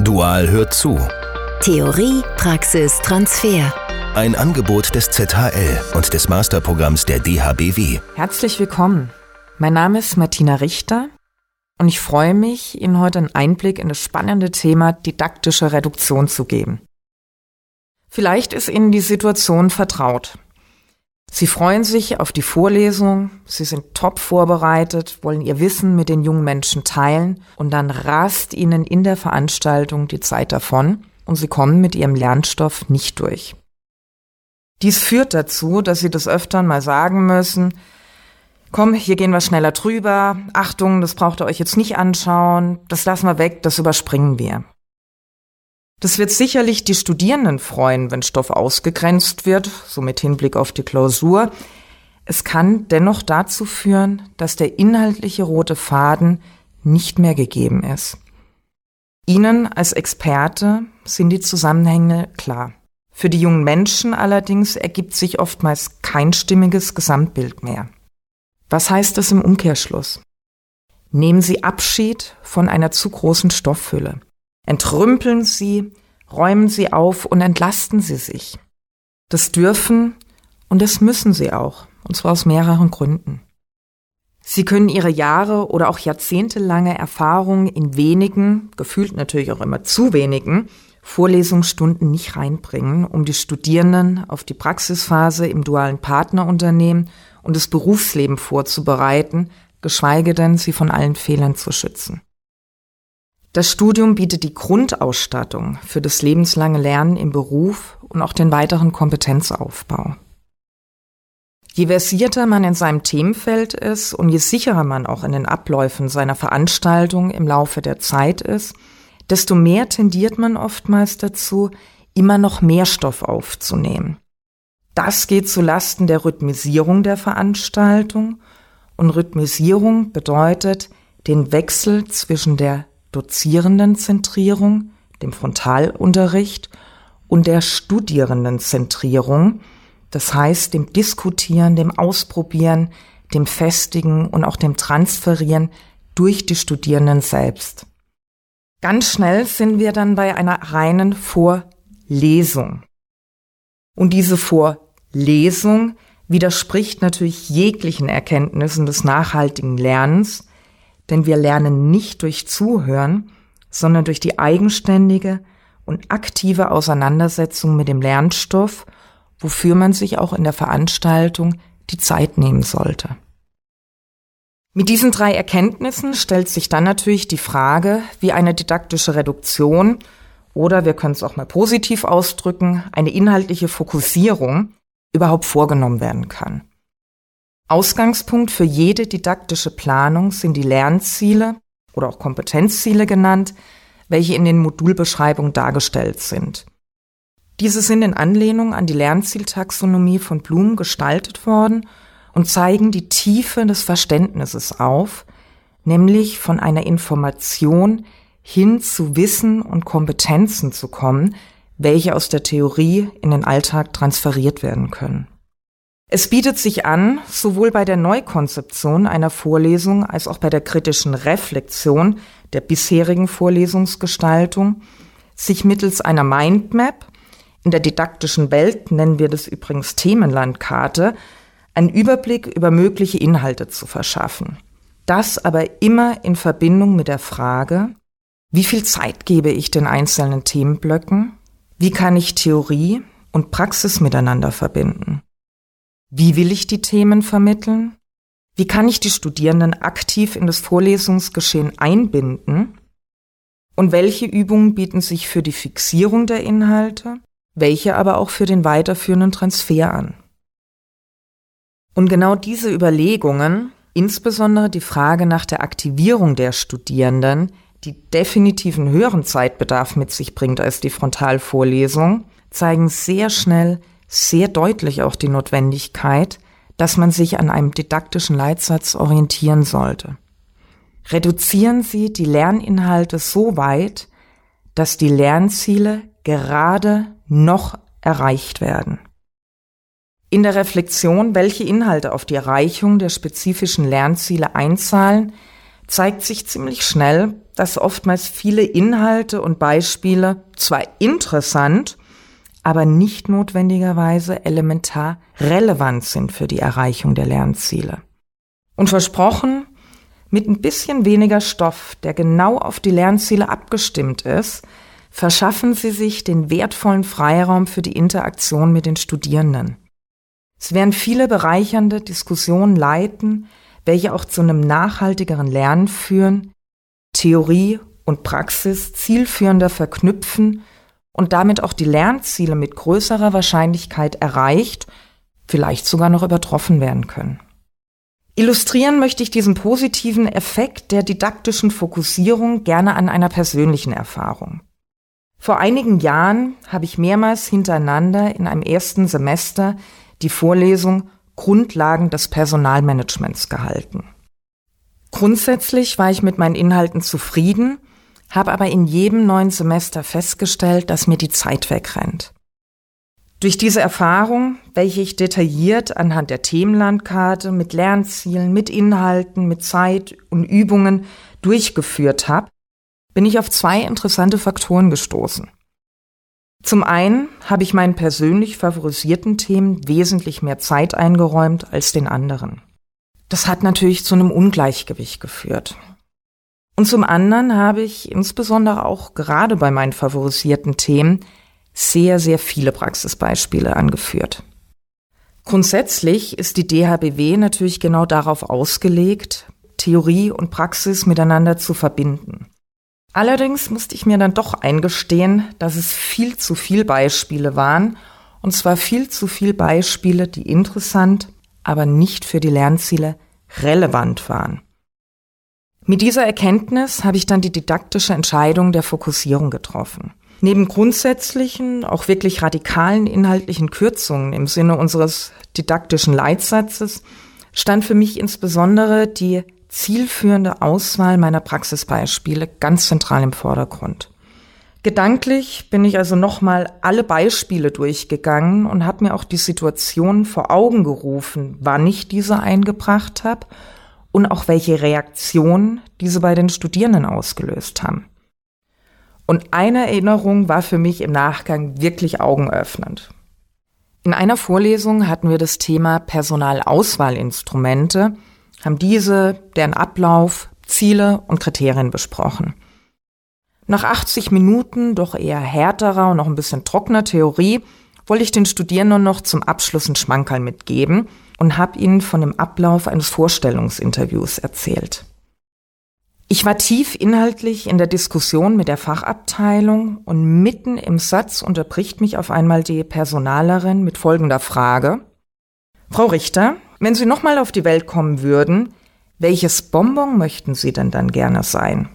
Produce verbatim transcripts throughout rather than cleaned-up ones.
Dual hört zu. Theorie, Praxis, Transfer. Ein Angebot des Z H L und des Masterprogramms der D H B W. Herzlich willkommen. Mein Name ist Martina Richter und ich freue mich, Ihnen heute einen Einblick in das spannende Thema didaktische Reduktion zu geben. Vielleicht ist Ihnen die Situation vertraut. Sie freuen sich auf die Vorlesung, Sie sind top vorbereitet, wollen Ihr Wissen mit den jungen Menschen teilen und dann rast Ihnen in der Veranstaltung die Zeit davon und Sie kommen mit Ihrem Lernstoff nicht durch. Dies führt dazu, dass Sie des Öfteren mal sagen müssen: Komm, hier gehen wir schneller drüber, Achtung, das braucht ihr euch jetzt nicht anschauen, das lassen wir weg, das überspringen wir. Das wird sicherlich die Studierenden freuen, wenn Stoff ausgegrenzt wird, so mit Hinblick auf die Klausur. Es kann dennoch dazu führen, dass der inhaltliche rote Faden nicht mehr gegeben ist. Ihnen als Experte sind die Zusammenhänge klar. Für die jungen Menschen allerdings ergibt sich oftmals kein stimmiges Gesamtbild mehr. Was heißt das im Umkehrschluss? Nehmen Sie Abschied von einer zu großen Stofffülle. Entrümpeln Sie, räumen Sie auf und entlasten Sie sich. Das dürfen und das müssen Sie auch, und zwar aus mehreren Gründen. Sie können Ihre Jahre oder auch jahrzehntelange Erfahrung in wenigen, gefühlt natürlich auch immer zu wenigen, Vorlesungsstunden nicht reinbringen, um die Studierenden auf die Praxisphase im dualen Partnerunternehmen und das Berufsleben vorzubereiten, geschweige denn sie von allen Fehlern zu schützen. Das Studium bietet die Grundausstattung für das lebenslange Lernen im Beruf und auch den weiteren Kompetenzaufbau. Je versierter man in seinem Themenfeld ist und je sicherer man auch in den Abläufen seiner Veranstaltung im Laufe der Zeit ist, desto mehr tendiert man oftmals dazu, immer noch mehr Stoff aufzunehmen. Das geht zulasten der Rhythmisierung der Veranstaltung, und Rhythmisierung bedeutet den Wechsel zwischen der Dozierendenzentrierung, dem Frontalunterricht, und der Studierendenzentrierung, das heißt dem Diskutieren, dem Ausprobieren, dem Festigen und auch dem Transferieren durch die Studierenden selbst. Ganz schnell sind wir dann bei einer reinen Vorlesung. Und diese Vorlesung widerspricht natürlich jeglichen Erkenntnissen des nachhaltigen Lernens, denn wir lernen nicht durch Zuhören, sondern durch die eigenständige und aktive Auseinandersetzung mit dem Lernstoff, wofür man sich auch in der Veranstaltung die Zeit nehmen sollte. Mit diesen drei Erkenntnissen stellt sich dann natürlich die Frage, wie eine didaktische Reduktion oder, wir können es auch mal positiv ausdrücken, eine inhaltliche Fokussierung überhaupt vorgenommen werden kann. Ausgangspunkt für jede didaktische Planung sind die Lernziele oder auch Kompetenzziele genannt, welche in den Modulbeschreibungen dargestellt sind. Diese sind in Anlehnung an die Lernzieltaxonomie von Bloom gestaltet worden und zeigen die Tiefe des Verständnisses auf, nämlich von einer Information hin zu Wissen und Kompetenzen zu kommen, welche aus der Theorie in den Alltag transferiert werden können. Es bietet sich an, sowohl bei der Neukonzeption einer Vorlesung als auch bei der kritischen Reflexion der bisherigen Vorlesungsgestaltung, sich mittels einer Mindmap, in der didaktischen Welt nennen wir das übrigens Themenlandkarte, einen Überblick über mögliche Inhalte zu verschaffen. Das aber immer in Verbindung mit der Frage: Wie viel Zeit gebe ich den einzelnen Themenblöcken? Wie kann ich Theorie und Praxis miteinander verbinden? Wie will ich die Themen vermitteln? Wie kann ich die Studierenden aktiv in das Vorlesungsgeschehen einbinden? Und welche Übungen bieten sich für die Fixierung der Inhalte, welche aber auch für den weiterführenden Transfer an? Und genau diese Überlegungen, insbesondere die Frage nach der Aktivierung der Studierenden, die definitiv einen höheren Zeitbedarf mit sich bringt als die Frontalvorlesung, zeigen sehr schnell, sehr deutlich auch die Notwendigkeit, dass man sich an einem didaktischen Leitsatz orientieren sollte. Reduzieren Sie die Lerninhalte so weit, dass die Lernziele gerade noch erreicht werden. In der Reflexion, welche Inhalte auf die Erreichung der spezifischen Lernziele einzahlen, zeigt sich ziemlich schnell, dass oftmals viele Inhalte und Beispiele zwar interessant, aber nicht notwendigerweise elementar relevant sind für die Erreichung der Lernziele. Und versprochen, mit ein bisschen weniger Stoff, der genau auf die Lernziele abgestimmt ist, verschaffen Sie sich den wertvollen Freiraum für die Interaktion mit den Studierenden. Es werden viele bereichernde Diskussionen leiten, welche auch zu einem nachhaltigeren Lernen führen, Theorie und Praxis zielführender verknüpfen und damit auch die Lernziele mit größerer Wahrscheinlichkeit erreicht, vielleicht sogar noch übertroffen werden können. Illustrieren möchte ich diesen positiven Effekt der didaktischen Fokussierung gerne an einer persönlichen Erfahrung. Vor einigen Jahren habe ich mehrmals hintereinander in einem ersten Semester die Vorlesung Grundlagen des Personalmanagements gehalten. Grundsätzlich war ich mit meinen Inhalten zufrieden, habe aber in jedem neuen Semester festgestellt, dass mir die Zeit wegrennt. Durch diese Erfahrung, welche ich detailliert anhand der Themenlandkarte mit Lernzielen, mit Inhalten, mit Zeit und Übungen durchgeführt habe, bin ich auf zwei interessante Faktoren gestoßen. Zum einen habe ich meinen persönlich favorisierten Themen wesentlich mehr Zeit eingeräumt als den anderen. Das hat natürlich zu einem Ungleichgewicht geführt. Und zum anderen habe ich insbesondere auch gerade bei meinen favorisierten Themen sehr, sehr viele Praxisbeispiele angeführt. Grundsätzlich ist die D H B W natürlich genau darauf ausgelegt, Theorie und Praxis miteinander zu verbinden. Allerdings musste ich mir dann doch eingestehen, dass es viel zu viel Beispiele waren, und zwar viel zu viel Beispiele, die interessant, aber nicht für die Lernziele relevant waren. Mit dieser Erkenntnis habe ich dann die didaktische Entscheidung der Fokussierung getroffen. Neben grundsätzlichen, auch wirklich radikalen inhaltlichen Kürzungen im Sinne unseres didaktischen Leitsatzes stand für mich insbesondere die zielführende Auswahl meiner Praxisbeispiele ganz zentral im Vordergrund. Gedanklich bin ich also nochmal alle Beispiele durchgegangen und habe mir auch die Situation vor Augen gerufen, wann ich diese eingebracht habe und auch welche Reaktionen diese bei den Studierenden ausgelöst haben. Und eine Erinnerung war für mich im Nachgang wirklich augenöffnend. In einer Vorlesung hatten wir das Thema Personalauswahlinstrumente, haben diese, deren Ablauf, Ziele und Kriterien besprochen. Nach achtzig Minuten doch eher härterer und noch ein bisschen trockener Theorie wollte ich den Studierenden noch zum Abschluss einen Schmankerl mitgeben und habe ihnen von dem Ablauf eines Vorstellungsinterviews erzählt. Ich war tief inhaltlich in der Diskussion mit der Fachabteilung und mitten im Satz unterbricht mich auf einmal die Personalerin mit folgender Frage: Frau Richter, wenn Sie nochmal auf die Welt kommen würden, welches Bonbon möchten Sie denn dann gerne sein?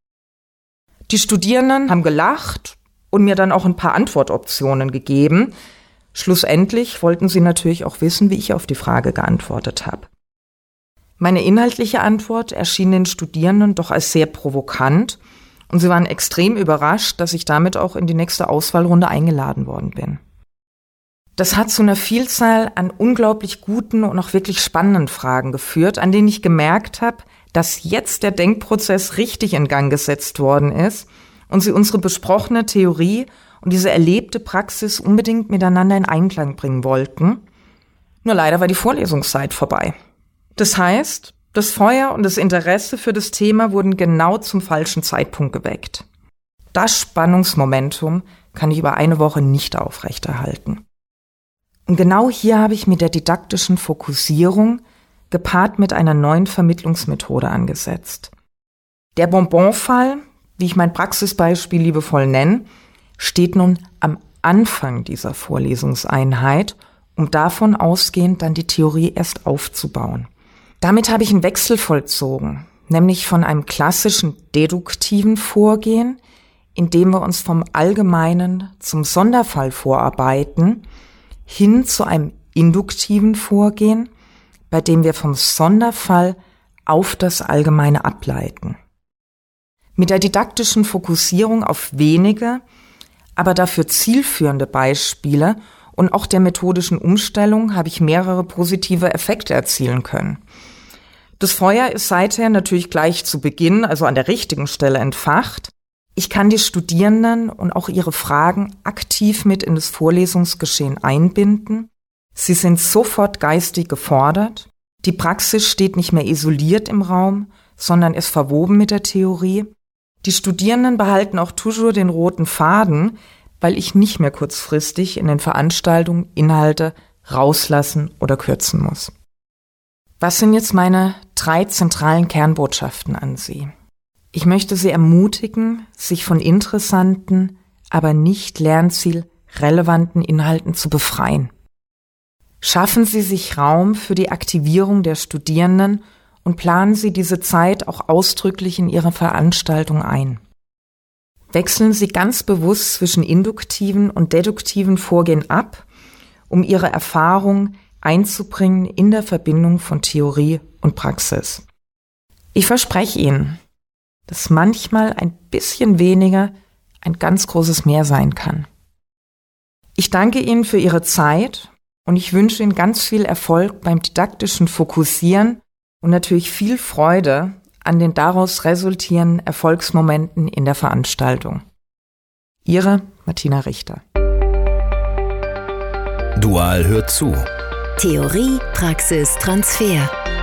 Die Studierenden haben gelacht und mir dann auch ein paar Antwortoptionen gegeben. Schlussendlich wollten sie natürlich auch wissen, wie ich auf die Frage geantwortet habe. Meine inhaltliche Antwort erschien den Studierenden doch als sehr provokant und sie waren extrem überrascht, dass ich damit auch in die nächste Auswahlrunde eingeladen worden bin. Das hat zu einer Vielzahl an unglaublich guten und auch wirklich spannenden Fragen geführt, an denen ich gemerkt habe, dass jetzt der Denkprozess richtig in Gang gesetzt worden ist und sie unsere besprochene Theorie und diese erlebte Praxis unbedingt miteinander in Einklang bringen wollten. Nur leider war die Vorlesungszeit vorbei. Das heißt, das Feuer und das Interesse für das Thema wurden genau zum falschen Zeitpunkt geweckt. Das Spannungsmomentum kann ich über eine Woche nicht aufrechterhalten. Und genau hier habe ich mit der didaktischen Fokussierung gepaart mit einer neuen Vermittlungsmethode angesetzt. Der Bonbonfall, wie ich mein Praxisbeispiel liebevoll nenne, steht nun am Anfang dieser Vorlesungseinheit, um davon ausgehend dann die Theorie erst aufzubauen. Damit habe ich einen Wechsel vollzogen, nämlich von einem klassischen deduktiven Vorgehen, in dem wir uns vom Allgemeinen zum Sonderfall vorarbeiten, hin zu einem induktiven Vorgehen, bei dem wir vom Sonderfall auf das Allgemeine ableiten. Mit der didaktischen Fokussierung auf wenige, aber dafür zielführende Beispiele und auch der methodischen Umstellung habe ich mehrere positive Effekte erzielen können. Das Feuer ist seither natürlich gleich zu Beginn, also an der richtigen Stelle entfacht. Ich kann die Studierenden und auch ihre Fragen aktiv mit in das Vorlesungsgeschehen einbinden. Sie sind sofort geistig gefordert. Die Praxis steht nicht mehr isoliert im Raum, sondern ist verwoben mit der Theorie. Die Studierenden behalten auch toujours den roten Faden, weil ich nicht mehr kurzfristig in den Veranstaltungen Inhalte rauslassen oder kürzen muss. Was sind jetzt meine drei zentralen Kernbotschaften an Sie? Ich möchte Sie ermutigen, sich von interessanten, aber nicht lernzielrelevanten Inhalten zu befreien. Schaffen Sie sich Raum für die Aktivierung der Studierenden und planen Sie diese Zeit auch ausdrücklich in Ihre Veranstaltung ein. Wechseln Sie ganz bewusst zwischen induktiven und deduktiven Vorgehen ab, um Ihre Erfahrung einzubringen in der Verbindung von Theorie und Praxis. Ich verspreche Ihnen, dass manchmal ein bisschen weniger ein ganz großes Mehr sein kann. Ich danke Ihnen für Ihre Zeit und ich wünsche Ihnen ganz viel Erfolg beim didaktischen Fokussieren und natürlich viel Freude an den daraus resultierenden Erfolgsmomenten in der Veranstaltung. Ihre Martina Richter. Dual hört zu. Theorie, Praxis, Transfer.